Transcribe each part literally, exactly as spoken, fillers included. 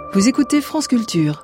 Vous écoutez France Culture.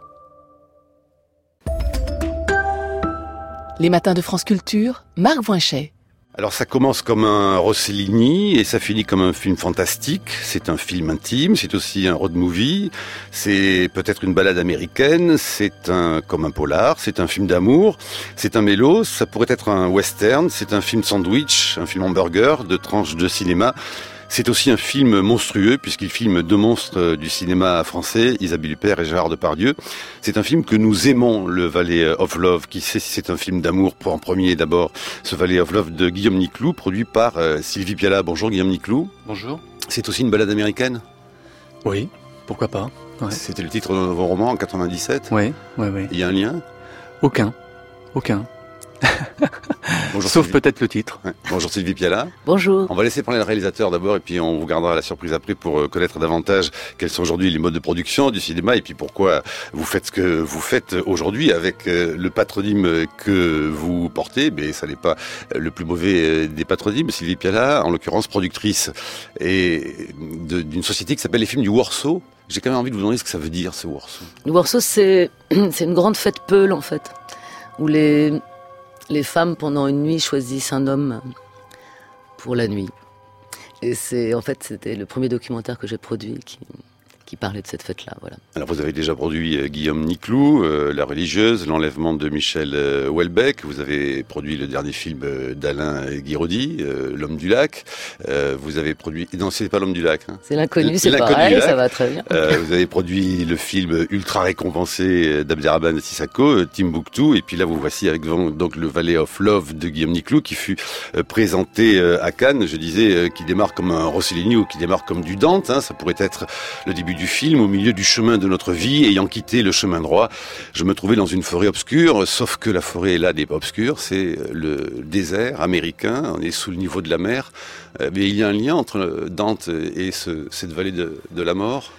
Les matins de France Culture, Marc Voinchet. Alors ça commence comme un Rossellini et ça finit comme un film fantastique. C'est un film intime, c'est aussi un road movie, c'est peut-être une balade américaine, c'est un comme un polar, c'est un film d'amour, c'est un mélo, ça pourrait être un western, c'est un film sandwich, un film hamburger, de tranches de cinéma. C'est aussi un film monstrueux puisqu'il filme deux monstres du cinéma français, Isabelle Huppert et Gérard Depardieu. C'est un film que nous aimons, le Valley of Love, qui sait si c'est un film d'amour pour en premier d'abord, ce Valley of Love de Guillaume Niclou, produit par euh, Sylvie Piala. Bonjour Guillaume Niclou. Bonjour. C'est aussi une balade américaine ? Oui, pourquoi pas. Ouais. C'était le titre de vos romans en quatre-vingt-dix-sept ? Oui, oui, oui. Il y a un lien ? Aucun, aucun. Bonjour Sauf Sylvie. Peut-être le titre. Ouais. Bonjour Sylvie Piala. Bonjour. On va laisser parler le réalisateur d'abord et puis on vous gardera la surprise après pour connaître davantage quels sont aujourd'hui les modes de production du cinéma et puis pourquoi vous faites ce que vous faites aujourd'hui avec le patronyme que vous portez. Mais ça n'est pas le plus mauvais des patronymes. Sylvie Piala, en l'occurrence productrice et de, d'une société qui s'appelle les films du Warsaw. J'ai quand même envie de vous demander ce que ça veut dire, ce Warsaw. Le Warsaw, c'est, c'est une grande fête Peul, en fait, où les... Les femmes, pendant une nuit, choisissent un homme pour la nuit. Et c'est, en fait, c'était le premier documentaire que j'ai produit qui, qui parlait de cette fête-là, voilà. Alors, vous avez déjà produit euh, Guillaume Niclou, euh, La religieuse, L'enlèvement de Michel euh, Houellebecq. Vous avez produit le dernier film euh, d'Alain Guiraudy, euh, L'homme du lac. Euh, vous avez produit... Non, c'est pas L'homme du lac. Hein. C'est l'inconnu, c'est L'inconnu pareil, ça va très bien. Euh, vous avez produit le film ultra récompensé d'Abderrahmane Sissako, Timbuktu. Et puis là, vous voici avec donc le Valley of Love de Guillaume Niclou qui fut euh, présenté euh, à Cannes. Je disais, euh, qui démarre comme un Rossellini ou qui démarre comme du Dante. Hein. Ça pourrait être le début du film, au milieu du chemin de notre vie, ayant quitté le chemin droit. Je me trouvais dans une forêt obscure, sauf que la forêt là n'est pas obscure, c'est le désert américain, on est sous le niveau de la mer. Mais il y a un lien entre Dante et ce, cette vallée de, de la mort.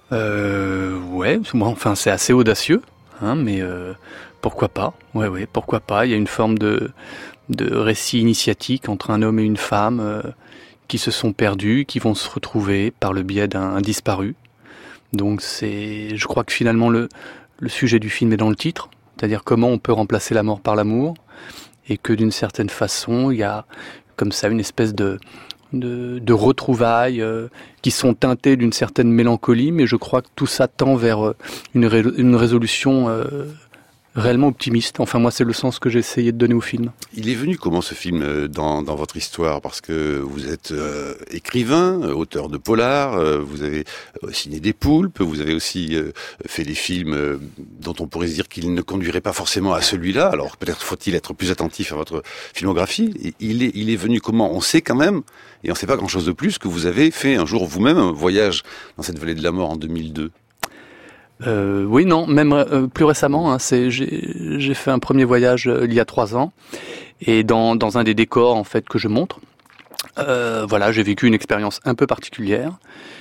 Euh, ouais, moi, enfin, c'est assez audacieux, hein, mais euh, pourquoi pas. Ouais, ouais, pourquoi pas. Il y a une forme de, de récit initiatique entre un homme et une femme euh, qui se sont perdus, qui vont se retrouver par le biais d'un disparu. Donc c'est, je crois que finalement le, le sujet du film est dans le titre, c'est-à-dire comment on peut remplacer la mort par l'amour, et que d'une certaine façon il y a comme ça une espèce de de, de retrouvailles euh, qui sont teintées d'une certaine mélancolie, mais je crois que tout ça tend vers une, ré, une résolution euh, réellement optimiste. Enfin, moi, c'est le sens que j'ai essayé de donner au film. Il est venu comment ce film dans, dans votre histoire ? Parce que vous êtes euh, écrivain, auteur de polar, euh, vous avez signé des poulpes, vous avez aussi euh, fait des films euh, dont on pourrait se dire qu'ils ne conduiraient pas forcément à celui-là. Alors peut-être faut-il être plus attentif à votre filmographie. Et il est, il est venu comment ? On sait quand même, et on ne sait pas grand-chose de plus, que vous avez fait un jour vous-même un voyage dans cette vallée de la mort en deux mille deux. Euh, oui, non, même euh, plus récemment, hein, c'est, j'ai, j'ai fait un premier voyage euh, il y a trois ans, et dans, dans un des décors en fait que je montre, euh, voilà, j'ai vécu une expérience un peu particulière,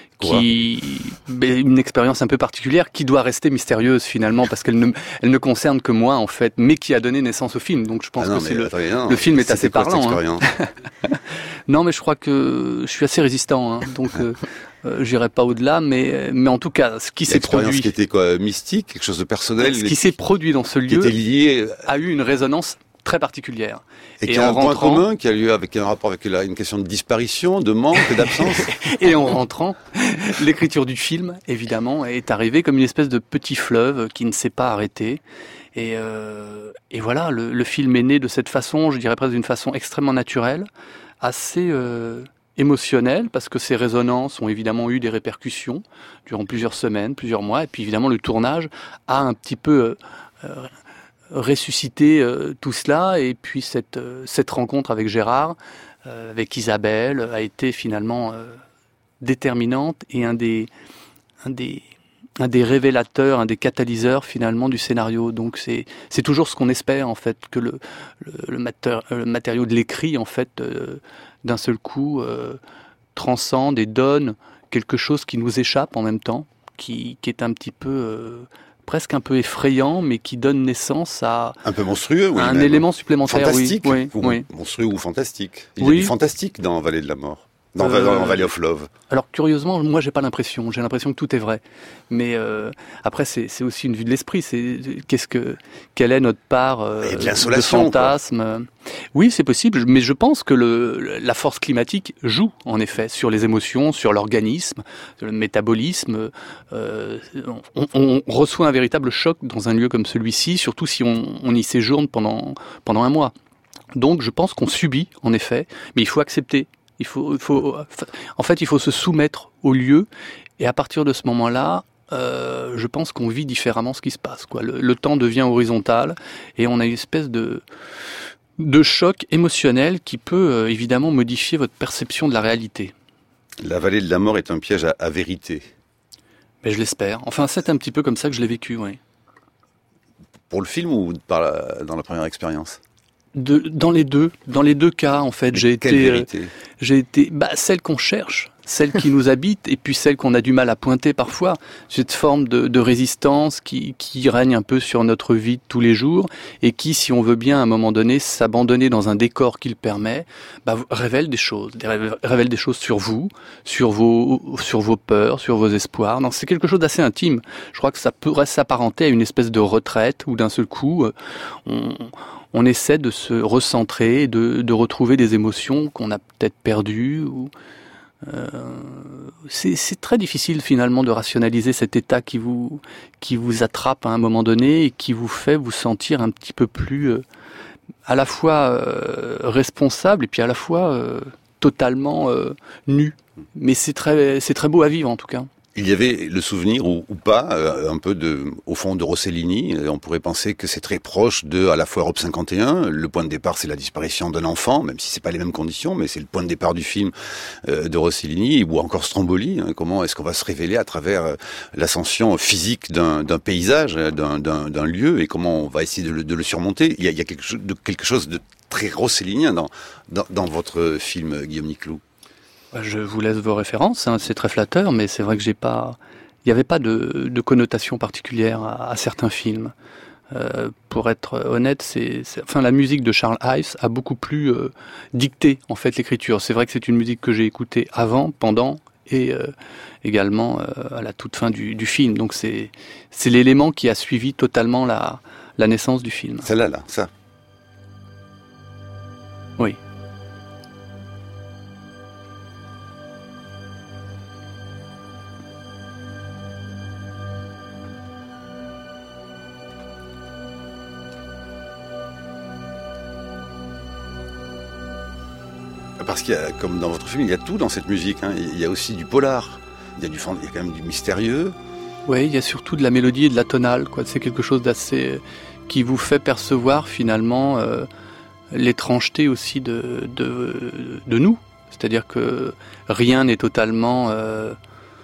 qui, une expérience un peu particulière qui doit rester mystérieuse finalement parce qu'elle ne, elle ne concerne que moi en fait, mais qui a donné naissance au film. Donc je pense ah non, que c'est le, attendez, non, le film est assez parlant. Hein. Non, mais je crois que je suis assez résistant, hein, donc. Euh, Euh, j'irai pas au-delà, mais mais en tout cas, ce qui s'est produit, qui était quoi, mystique, quelque chose de personnel, ce qui s'est produit dans ce lieu, qui était lié, a eu une résonance très particulière. Et, et qui a un rentrant, point commun, qui a lieu avec un rapport avec la, une question de disparition, de manque, d'absence. Et en rentrant, l'écriture du film, évidemment, est arrivée comme une espèce de petit fleuve qui ne s'est pas arrêté. Et, euh, et voilà, le, le film est né de cette façon, je dirais presque d'une façon extrêmement naturelle, assez euh, émotionnelle, parce que ces résonances ont évidemment eu des répercussions durant plusieurs semaines, plusieurs mois, et puis évidemment le tournage a un petit peu euh, ressuscité euh, tout cela, et puis cette, euh, cette rencontre avec Gérard, euh, avec Isabelle, a été finalement euh, déterminante et un des, un des un des révélateurs, un des catalyseurs finalement du scénario. Donc c'est c'est toujours ce qu'on espère en fait, que le le, le, mater, le matériau de l'écrit en fait euh, d'un seul coup euh, transcende et donne quelque chose qui nous échappe en même temps, qui qui est un petit peu euh, presque un peu effrayant, mais qui donne naissance à un peu monstrueux, oui, un même. élément supplémentaire, fantastique, oui, oui, ou oui. monstrueux ou fantastique. Il oui. y a du fantastique dans Vallée de la Mort. Dans, euh, dans Valley of Love. Alors curieusement, moi j'ai pas l'impression. J'ai l'impression que tout est vrai. Mais euh, après, c'est, c'est aussi une vue de l'esprit. C'est qu'est-ce que quelle est notre part euh, de, de fantasme. Quoi. Oui, c'est possible. Mais je pense que le, la force climatique joue en effet sur les émotions, sur l'organisme, sur le métabolisme. Euh, on, on reçoit un véritable choc dans un lieu comme celui-ci, surtout si on, on y séjourne pendant pendant un mois. Donc, je pense qu'on subit en effet, mais il faut accepter. Il faut, il faut, en fait, il faut se soumettre au lieu, et à partir de ce moment-là, euh, je pense qu'on vit différemment ce qui se passe. Quoi. Le, le temps devient horizontal, et on a une espèce de, de choc émotionnel qui peut euh, évidemment modifier votre perception de la réalité. La vallée de la mort est un piège à, à vérité. Mais je l'espère. Enfin, c'est un petit peu comme ça que je l'ai vécu, oui. Pour le film ou par la, dans la première expérience ? De, dans les deux, dans les deux cas, en fait, j'ai Quelle été, vérité euh, j'ai été, bah, celle qu'on cherche, celle qui nous habite, et puis celle qu'on a du mal à pointer parfois. Cette forme de, de résistance qui, qui règne un peu sur notre vie de tous les jours, et qui, si on veut bien, à un moment donné, s'abandonner dans un décor qui le permet, bah, révèle des choses, révèle des choses sur vous, sur vos, sur vos peurs, sur vos espoirs. Non, c'est quelque chose d'assez intime. Je crois que ça pourrait s'apparenter à une espèce de retraite où d'un seul coup, on on essaie de se recentrer, de, de retrouver des émotions qu'on a peut-être perdues. Ou, euh, c'est, c'est très difficile finalement de rationaliser cet état qui vous, qui vous attrape à un moment donné et qui vous fait vous sentir un petit peu plus euh, à la fois euh, responsable et puis à la fois euh, totalement euh, nu. Mais c'est très, c'est très beau à vivre en tout cas. Il y avait le souvenir, ou, ou pas, euh, un peu de, au fond de Rossellini. On pourrait penser que c'est très proche de, à la fois Europe cinquante et un. Le point de départ, c'est la disparition d'un enfant, même si c'est pas les mêmes conditions, mais c'est le point de départ du film euh, de Rossellini, ou encore Stromboli. Hein, comment est-ce qu'on va se révéler à travers euh, l'ascension physique d'un, d'un paysage, d'un, d'un, d'un lieu, et comment on va essayer de le, de le surmonter. Il y a, il y a quelque chose de, quelque chose de très rossellinien dans, dans, dans votre film, Guillaume Niclou. Je vous laisse vos références, hein, c'est très flatteur, mais c'est vrai que j'ai pas, il n'y avait pas de, de connotation particulière à, à certains films. Euh, pour être honnête, c'est, c'est, enfin, la musique de Charles Ives a beaucoup plus euh, dicté en fait l'écriture. C'est vrai que c'est une musique que j'ai écoutée avant, pendant et euh, également euh, à la toute fin du, du film. Donc c'est, c'est l'élément qui a suivi totalement la, la naissance du film. Celle-là, là, ça. Oui. Parce qu'il y a, comme dans votre film, il y a tout dans cette musique. Hein. Il y a aussi du polar, il y a, du, il y a quand même du mystérieux. Oui, il y a surtout de la mélodie et de la tonale. Quoi. C'est quelque chose d'assez qui vous fait percevoir finalement euh, l'étrangeté aussi de, de, de nous. C'est-à-dire que rien n'est totalement euh,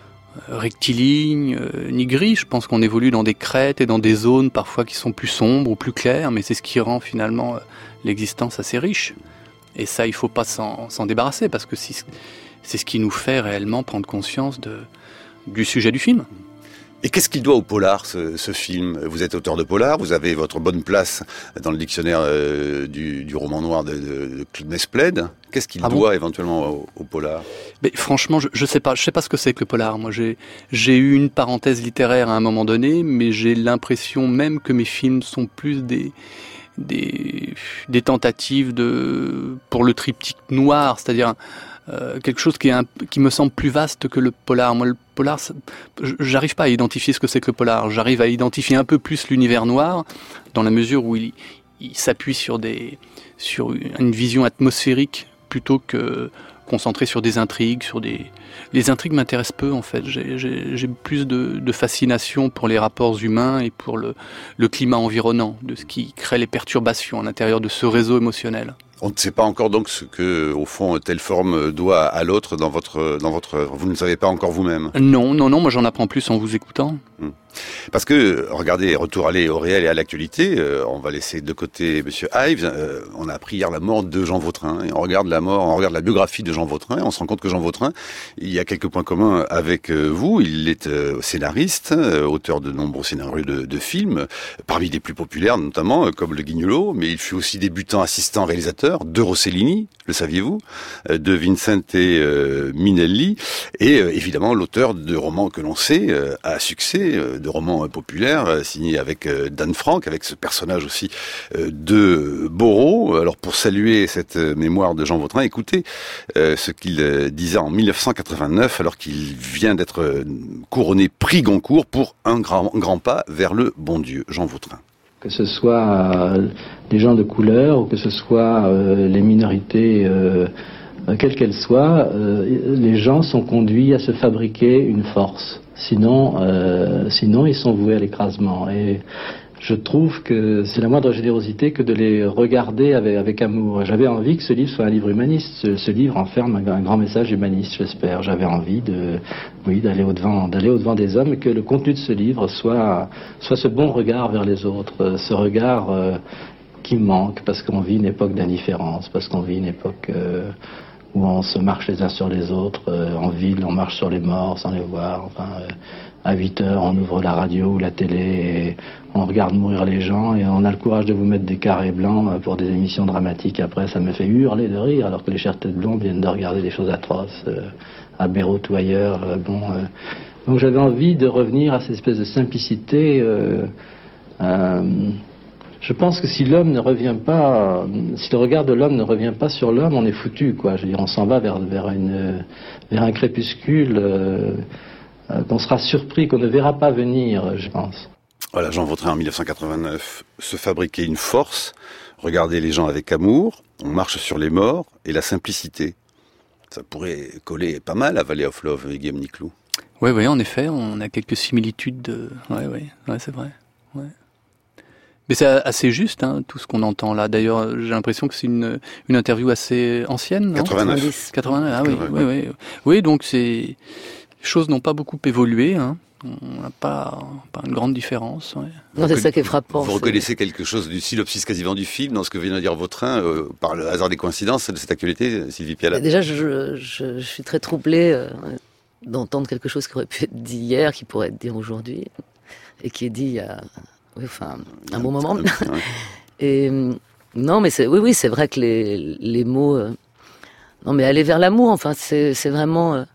rectiligne euh, ni gris. Je pense qu'on évolue dans des crêtes et dans des zones parfois qui sont plus sombres ou plus claires, mais c'est ce qui rend finalement euh, l'existence assez riche. Et ça, il ne faut pas s'en, s'en débarrasser, parce que c'est, c'est ce qui nous fait réellement prendre conscience de, du sujet du film. Et qu'est-ce qu'il doit au polar, ce, ce film ? Vous êtes auteur de polar, vous avez votre bonne place dans le dictionnaire euh, du, du roman noir de, de, de Claude Mesplède. Qu'est-ce qu'il ah doit bon éventuellement au, au polar ? Mais franchement, je ne sais pas. Je sais pas ce que c'est que le polar. Moi, j'ai, j'ai eu une parenthèse littéraire à un moment donné, mais j'ai l'impression même que mes films sont plus des... Des, des tentatives de pour le triptyque noir, c'est-à-dire euh, quelque chose qui est un, qui me semble plus vaste que le polar. Moi, le polar, j'arrive pas à identifier ce que c'est que le polar. J'arrive à identifier un peu plus l'univers noir dans la mesure où il, il s'appuie sur des sur une vision atmosphérique plutôt que concentré sur des intrigues, sur des... Les intrigues m'intéressent peu, en fait. J'ai, j'ai, j'ai plus de, de fascination pour les rapports humains et pour le, le climat environnant, de ce qui crée les perturbations à l'intérieur de ce réseau émotionnel. On ne sait pas encore donc ce que, au fond, telle forme doit à l'autre dans votre, dans votre œuvre. Vous ne le savez pas encore vous-même. Non, non, non, moi j'en apprends plus en vous écoutant. Hum. Parce que, regardez, retour aller au réel et à l'actualité, euh, on va laisser de côté Monsieur Ives, euh, on a appris hier la mort de Jean Vautrin, et on regarde la mort, on regarde la biographie de Jean Vautrin, et on se rend compte que Jean Vautrin, il y a quelques points communs avec euh, vous, il est euh, scénariste, euh, auteur de nombreux scénarios de, de films, parmi les plus populaires notamment, euh, comme Le Guignolo, mais il fut aussi débutant assistant réalisateur, auteurs, de Rossellini, le saviez-vous, de Vincente euh, Minelli, et euh, évidemment l'auteur de romans que l'on sait euh, à succès, euh, de romans euh, populaires, euh, signés avec euh, Dan Frank, avec ce personnage aussi euh, de Borrow. Alors pour saluer cette euh, mémoire de Jean Vautrin, écoutez euh, ce qu'il euh, disait en mille neuf cent quatre-vingt-neuf, alors qu'il vient d'être euh, couronné prix Goncourt pour un grand, grand pas vers le bon Dieu. Jean Vautrin. Que ce soit euh, les gens de couleur ou que ce soit euh, les minorités, euh, quelles qu'elles soient, euh, les gens sont conduits à se fabriquer une force. Sinon, euh, sinon ils sont voués à l'écrasement. Et je trouve que c'est la moindre générosité que de les regarder avec, avec amour. J'avais envie que ce livre soit un livre humaniste. Ce, ce livre enferme un, un grand message humaniste, j'espère. J'avais envie de, oui, d'aller au-devant, d'aller au-devant des hommes, et que le contenu de ce livre soit, soit ce bon regard vers les autres, ce regard euh, qui manque, parce qu'on vit une époque d'indifférence, parce qu'on vit une époque euh, où on se marche les uns sur les autres, euh, en ville, on marche sur les morts sans les voir, enfin... Euh, à huit heures, on ouvre la radio ou la télé et on regarde mourir les gens et on a le courage de vous mettre des carrés blancs pour des émissions dramatiques. Après, ça me fait hurler de rire alors que les chères têtes blondes viennent de regarder des choses atroces euh, à Beyrouth ou ailleurs. Euh, bon, euh. Donc j'avais envie de revenir à cette espèce de simplicité. Euh, euh, je pense que si l'homme ne revient pas, si le regard de l'homme ne revient pas sur l'homme, on est foutu, quoi. Je veux dire, on s'en va vers, vers, une, vers un crépuscule... Euh, qu'on sera surpris, qu'on ne verra pas venir, je pense. Voilà, Jean Vautrin en mille neuf cent quatre-vingt-neuf, se fabriquer une force, regarder les gens avec amour, on marche sur les morts, et la simplicité. Ça pourrait coller pas mal à Valley of Love et Guillaume Niclou. Oui, oui, en effet, on a quelques similitudes. De... Oui, oui, ouais, c'est vrai. Ouais. Mais c'est assez juste, hein, tout ce qu'on entend là. D'ailleurs, j'ai l'impression que c'est une, une interview assez ancienne, non ? quatre-vingt-neuf. quatre-vingt-neuf, ah oui, oui, oui. Oui, donc c'est... Les choses n'ont pas beaucoup évolué, hein. On n'a pas, pas une grande différence. Ouais. Non, c'est ça qui est frappant. Vous reconnaissez quelque chose du synopsis quasiment du film dans ce que vient de dire Vautrin, euh, par le hasard des coïncidences de cette actualité, Sylvie Piala? Déjà, je, je, je suis très troublée euh, d'entendre quelque chose qui aurait pu être dit hier, qui pourrait être dit aujourd'hui, et qui est dit il y a oui, enfin, un bon moment. Ouais. Et non, mais c'est, oui, oui, c'est vrai que les, les mots... Euh, non, mais aller vers l'amour, enfin, c'est, c'est vraiment... Euh,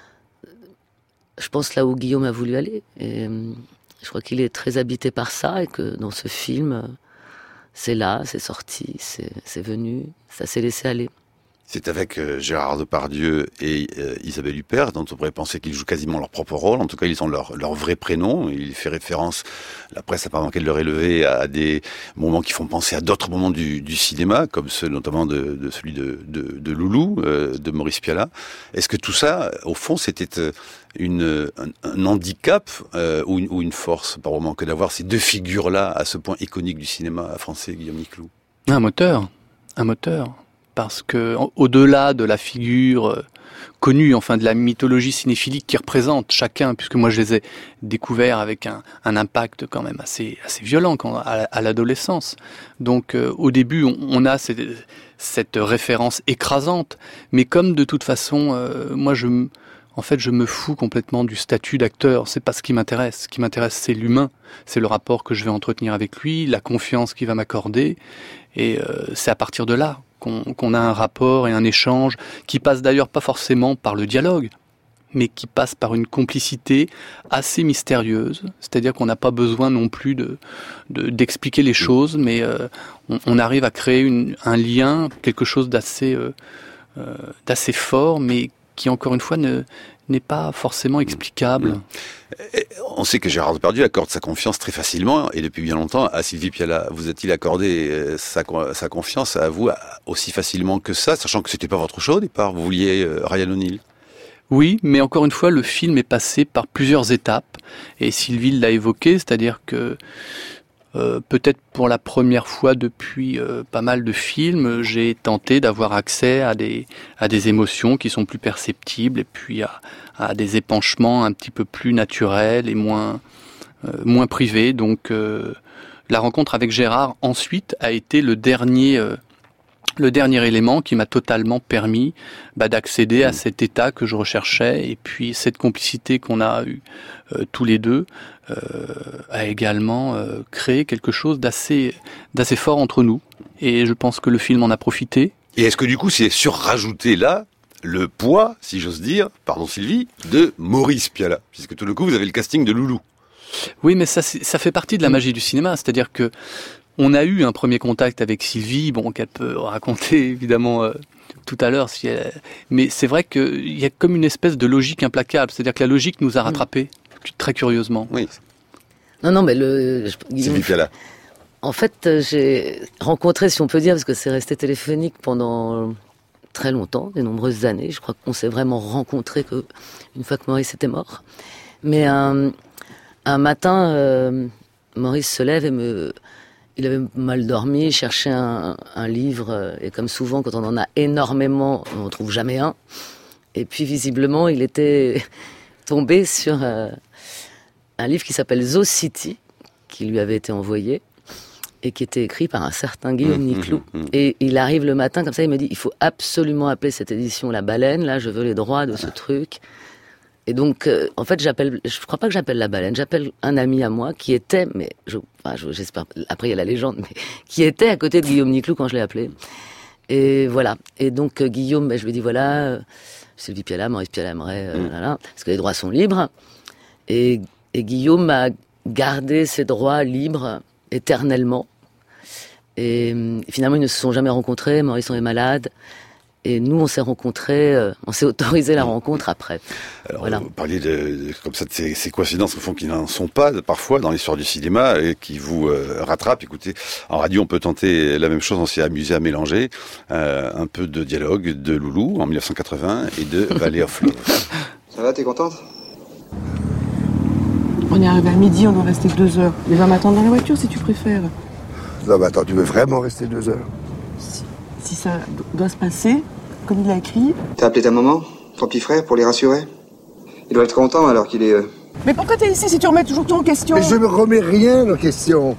je pense là où Guillaume a voulu aller. Et je crois qu'il est très habité par ça et que dans ce film, c'est là, c'est sorti, c'est, c'est venu, ça s'est laissé aller. C'est avec euh, Gérard Depardieu et euh, Isabelle Huppert, dont on pourrait penser qu'ils jouent quasiment leur propre rôle. En tout cas, ils ont leur, leur vrai prénom. Il fait référence, la presse n'a pas manqué de le relever, à des moments qui font penser à d'autres moments du, du cinéma, comme ceux notamment de, de celui de, de, de Loulou, euh, de Maurice Pialat. Est-ce que tout ça, au fond, c'était une, un, un handicap euh, ou, une, ou une force par moment que d'avoir ces deux figures-là à ce point iconique du cinéma français, Guillaume Niclou? Un moteur, un moteur. Parce que, au-delà de la figure euh, connue, enfin de la mythologie cinéphilique qui représente chacun, puisque moi je les ai découverts avec un, un impact quand même assez, assez violent quand, à, à l'adolescence. Donc euh, au début, on, on a cette, cette référence écrasante, mais comme de toute façon, euh, moi je, en fait, je me fous complètement du statut d'acteur. C'est pas ce qui m'intéresse. Ce qui m'intéresse, c'est l'humain. C'est le rapport que je vais entretenir avec lui, la confiance qu'il va m'accorder, et euh, c'est à partir de là Qu'on, qu'on a un rapport et un échange qui passe d'ailleurs pas forcément par le dialogue, mais qui passe par une complicité assez mystérieuse. C'est-à-dire qu'on n'a pas besoin non plus de, de d'expliquer les choses, mais euh, on, on arrive à créer une, un lien, quelque chose d'assez euh, euh, d'assez fort, mais qui encore une fois ne n'est pas forcément explicable. Mmh. On sait que Gérard Depardieu accorde sa confiance très facilement, et depuis bien longtemps, à Sylvie Piala. Vous a-t-il accordé sa, sa confiance à vous aussi facilement que ça, sachant que c'était pas votre choix au départ, vous vouliez Ryan O'Neal? Oui, mais encore une fois, le film est passé par plusieurs étapes, et Sylvie l'a évoqué, c'est-à-dire que Euh, peut-être pour la première fois depuis euh, pas mal de films, j'ai tenté d'avoir accès à des à des émotions qui sont plus perceptibles et puis à, à des épanchements un petit peu plus naturels et moins euh, moins privés. Donc euh, la rencontre avec Gérard ensuite a été le dernier euh, le dernier élément qui m'a totalement permis bah, d'accéder à cet état que je recherchais, et puis cette complicité qu'on a eue euh, tous les deux euh, a également euh, créé quelque chose d'assez d'assez fort entre nous, et je pense que le film en a profité. Et est-ce que du coup c'est surrajouté là le poids, si j'ose dire, pardon Sylvie, de Maurice Pialat, puisque tout le coup vous avez le casting de Loulou. Oui, mais ça, ça fait partie de la magie du cinéma, c'est-à-dire que on a eu un premier contact avec Sylvie, bon, qu'elle peut raconter évidemment euh, tout à l'heure, si elle... mais c'est vrai qu'il y a comme une espèce de logique implacable, c'est-à-dire que la logique nous a rattrapés, mmh. très curieusement. Oui. Non, non, mais le... Sylvie Pialat. En fait, j'ai rencontré, si on peut dire, parce que c'est resté téléphonique pendant très longtemps, de nombreuses années, je crois qu'on s'est vraiment rencontrés que une fois que Maurice était mort. Mais un, un matin, euh, Maurice se lève et me... Il avait mal dormi, cherchait un, un livre, et comme souvent, quand on en a énormément, on n'en trouve jamais un. Et puis, visiblement, il était tombé sur euh, un livre qui s'appelle Zoo City, qui lui avait été envoyé, et qui était écrit par un certain Guillaume Niclou. Mmh, mmh, mmh. Et il arrive le matin, comme ça, il me dit, il faut absolument appeler cette édition La Baleine, là, je veux les droits de ce truc. Et donc, euh, en fait, j'appelle, je crois pas que j'appelle La Baleine, j'appelle un ami à moi qui était, mais je, enfin, je, j'espère, après il y a la légende, mais qui était à côté de Guillaume Niclou quand je l'ai appelé. Et voilà. Et donc, euh, Guillaume, ben, je lui dis, voilà, euh, Sylvie Pialat, Maurice Pialat aimerait, euh, mmh. là, là, parce que les droits sont libres. Et, et Guillaume a gardé ses droits libres éternellement. Et euh, finalement, ils ne se sont jamais rencontrés, Maurice en est malade. Et nous, on s'est rencontrés, euh, on s'est autorisé la rencontre après. Alors, voilà. Vous parliez de, de comme ça de ces, ces coïncidences au fond qui n'en sont pas parfois dans l'histoire du cinéma et qui vous euh, rattrapent. Écoutez, en radio, on peut tenter la même chose. On s'est amusé à mélanger euh, un peu de dialogue de Loulou en dix-neuf cent quatre-vingts et de Valley of Love. Ça va, t'es contente? On est arrivé à midi, on doit rester deux heures. Il va m'attendre dans la voiture si tu préfères. Non, mais attends, tu veux vraiment rester deux heures? Si, si ça doit se passer, comme il a écrit. T'as appelé ta maman, ton petit frère, pour les rassurer? Il doit être content alors qu'il est... Euh... Mais pourquoi t'es ici si tu remets toujours tout en question? Mais je me remets rien en question.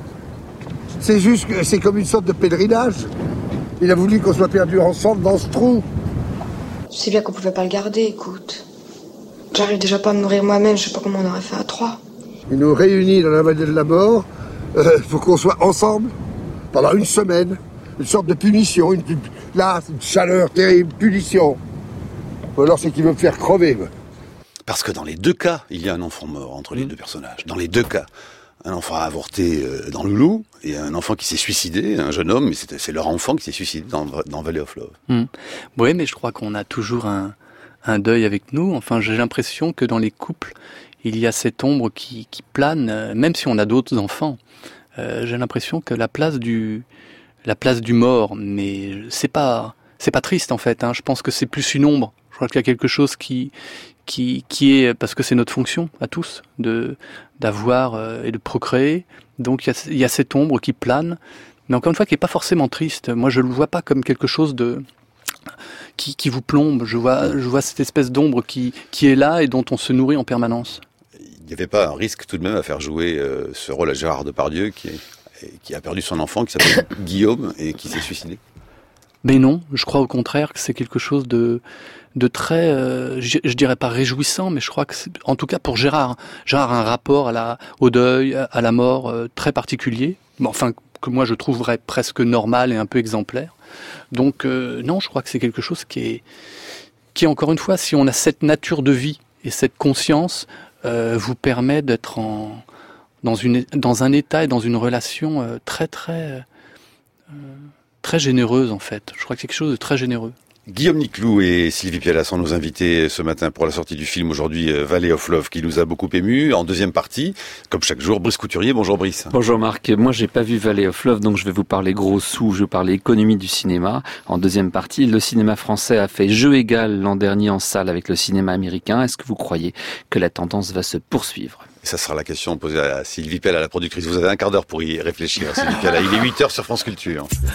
C'est juste que c'est comme une sorte de pèlerinage. Il a voulu qu'on soit perdus ensemble dans ce trou. Tu sais bien qu'on pouvait pas le garder, écoute. J'arrive déjà pas à me nourrir moi-même, je sais pas comment on aurait fait à trois. Il nous réunit dans la vallée de la mort, euh, pour qu'on soit ensemble pendant une semaine. Une sorte de punition, une, là, une chaleur terrible, punition. Ou alors c'est qu'il veut me faire crever. Parce que dans les deux cas, il y a un enfant mort entre les mmh. deux personnages. Dans les deux cas. Un enfant avorté dans Loulou et un enfant qui s'est suicidé, un jeune homme, mais c'est, c'est leur enfant qui s'est suicidé dans, dans Valley of Love. Mmh. Oui, mais je crois qu'on a toujours un, un deuil avec nous. Enfin, j'ai l'impression que dans les couples, il y a cette ombre qui, qui plane, même si on a d'autres enfants. Euh, j'ai l'impression que la place du... la place du mort, mais c'est pas c'est pas triste en fait. Hein. Je pense que c'est plus une ombre. Je crois qu'il y a quelque chose qui qui qui est parce que c'est notre fonction à tous de d'avoir euh, et de procréer. Donc il y a il y a cette ombre qui plane, mais encore une fois qui est pas forcément triste. Moi je le vois pas comme quelque chose de qui qui vous plombe. Je vois je vois cette espèce d'ombre qui qui est là et dont on se nourrit en permanence. Il n'y avait pas un risque tout de même à faire jouer euh, ce rôle à Gérard Depardieu qui est qui a perdu son enfant, qui s'appelle Guillaume, et qui s'est suicidé? Mais non, je crois au contraire que c'est quelque chose de, de très, euh, je, je dirais pas réjouissant, mais je crois que, c'est, en tout cas pour Gérard, Gérard a un rapport à la, au deuil, à la mort euh, très particulier, bon, enfin que moi je trouverais presque normal et un peu exemplaire. Donc euh, non, je crois que c'est quelque chose qui est, qui encore une fois, si on a cette nature de vie et cette conscience, euh, vous permet d'être en dans une dans un état et dans une relation euh, très très euh, très généreuse en fait. Je crois que c'est quelque chose de très généreux. Guillaume Niclou et Sylvie Pialat sont nos invités ce matin pour la sortie du film aujourd'hui Valley of Love qui nous a beaucoup émus. En deuxième partie, comme chaque jour, Brice Couturier. Bonjour Brice. Bonjour Marc. Moi j'ai pas vu Valley of Love donc je vais vous parler gros sous, je vais parler économie du cinéma. En deuxième partie, le cinéma français a fait jeu égal l'an dernier en salle avec le cinéma américain. Est-ce que vous croyez que la tendance va se poursuivre? Et ça sera la question posée à Sylvie Pialat, la productrice. Vous avez un quart d'heure pour y réfléchir, Sylvie Pialat. Il est huit heures sur France Culture.